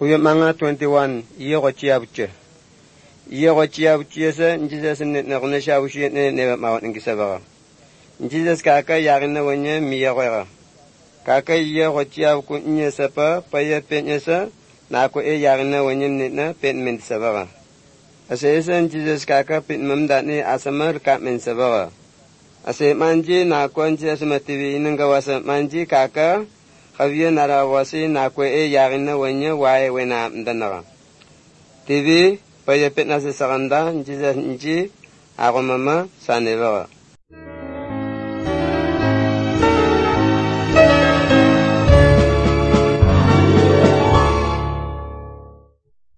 Kuyamanga 21 yegochiabche. Yegochiabche Jesus ne shabushi ne mawat ngisaba. Jesus kaka yagina wonye miyagoga. Kaka yegochiab ku nyesapa paye penyesa na ko yagina wonye ne pen men sabara. Asesen Jesus kaka pin mamdani asamar ka men sabara. Ase manji na ko Jesus mativi inanga wasa manji kaka Khaviya narawasi na ko yagina wonye wae wena mdana. TV paye penna se saganda Jesus nji agomama saneva.